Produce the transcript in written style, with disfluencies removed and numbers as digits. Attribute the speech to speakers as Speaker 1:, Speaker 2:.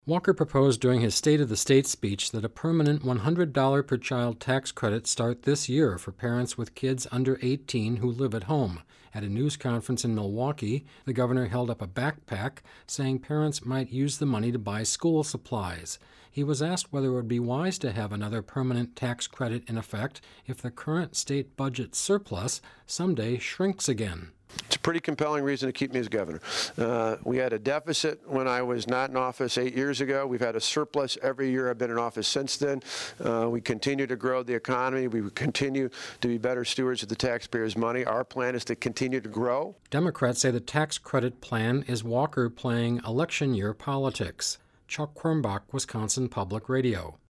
Speaker 1: Walker proposed during his State of the State speech that a permanent $100 per child tax credit start this year for parents with kids under 18 who live at home. At a news conference in Milwaukee, the governor held up a backpack, saying parents might use the money to buy school supplies. He was asked whether it would be wise to have another permanent tax credit in effect if the current state budget surplus someday shrinks again.
Speaker 2: It's a pretty compelling reason to keep me as governor. We had a deficit when I was not in office 8 years ago. We've had a surplus every year I've been in office since then. We continue to grow the economy. We continue to be better stewards of the taxpayers' money. Our plan is to continue to grow.
Speaker 1: Democrats say the tax credit plan is Walker playing election year politics. Chuck Quirmbach, Wisconsin Public Radio.